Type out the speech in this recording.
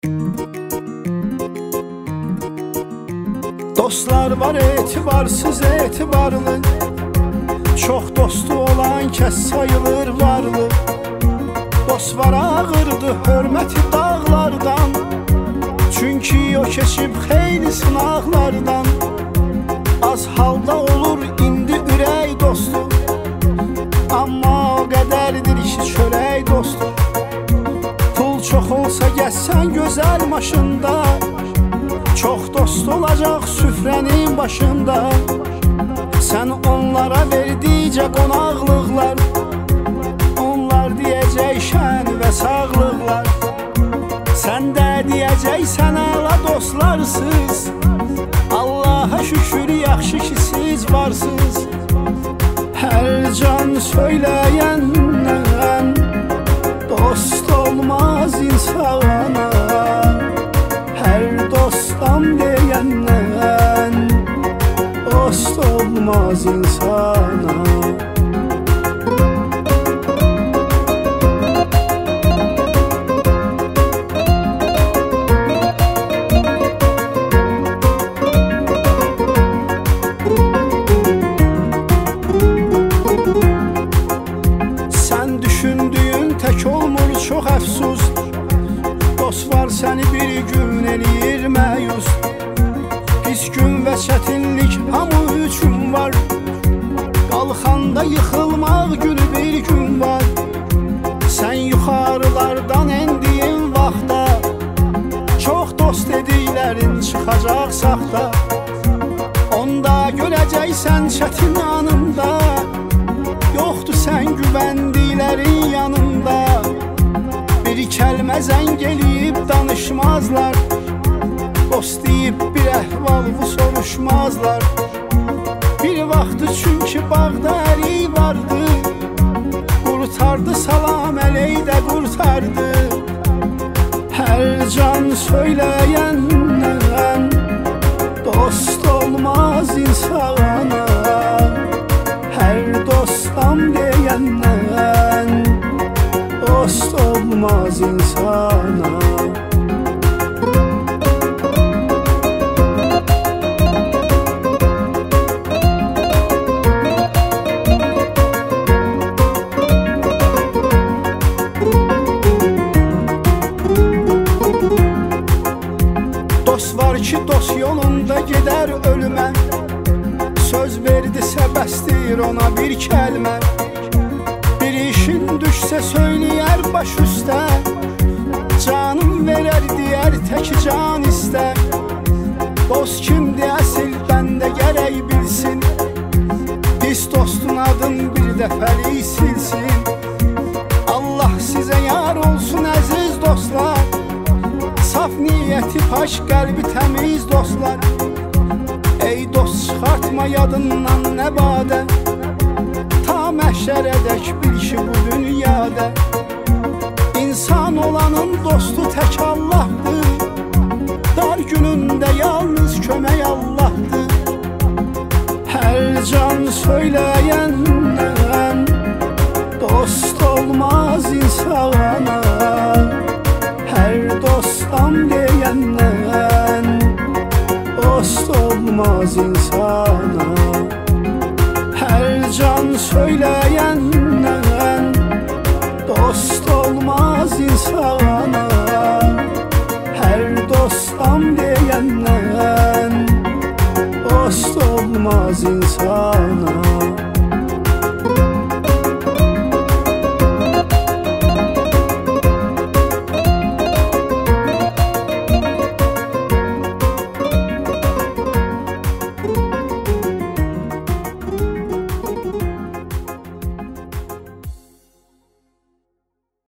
Dostlar var etibarsız etibarlı, çok dostu olan kəs sayılır varlı. Dost var ağırdı hörməti dağlardan, çünki o keçib xeyli sınaqlardan. Az halda olur indi ürək dostu, amma o qədərdir ki çörək dostu. Pul çox olsa gəzsən gözəl maşında, çox dost olacaq süfrənin başında. Sən onlara verdikcə qonaqlıqlar, onlar deyəcək şən və sağlıqlar. Sən də deyəcəksən əla dostlarsız, Allaha şükür yaxşı ki siz varsınız. Hər can söyləyəndən dost olmaz insana, hər dostam deyəndən dost olmaz insana. Sən düşündüyün tək olmur çox əfsus, dost var səni bir gün eləyir məyus. Pis gün və çətinlik hamı üçün var, qalxanda yıxılmaq günü bir gün var. Sən yuxarılardan endiyin vaxtda, çox dost dediklərin çıxacaq saxta. Onda görəcəksən çətin anında, yoxdur sən güvəndiklərin yanında. Bir kəlmə zəng eləyib danışmazlar, dost deyib bir əhval-ı soruşmazlar. Bir vaxtı çünki bağda ərik vardı, qurtardı salam əley də qurtardı. Hər can söyləyəndən dost olmaz insana, hər dostam deyəndən dost olmaz insana. Dost var ki dost yolunda gedər ölümə, söz verdisə bəsdir ona bir kəlmə. Bir işin düşsə söyləyər baş üstə, canım verər deyər tək can istə. Dost kimdir əsil bəndə gərək bilsin, pis dostun adın bir dəfəlik silsin. Allah sizə yar olsun əziz dostlar, saf niyyəti paş qəlbi təmiz dostlar. Ey dost çıxartma yadından nə badə, ta məhşərədək bil ki bu dünyada İnsan olanın dostu tək Allahdır, dar günündə yalnız kömək Allahdır. Hər can söyləyəndən dost olmaz insana, hər dostam deyəndən dost olmaz insana. Hər can söyləyəndən dost olmaz insana, hər dostam deyəndən dost olmaz insana.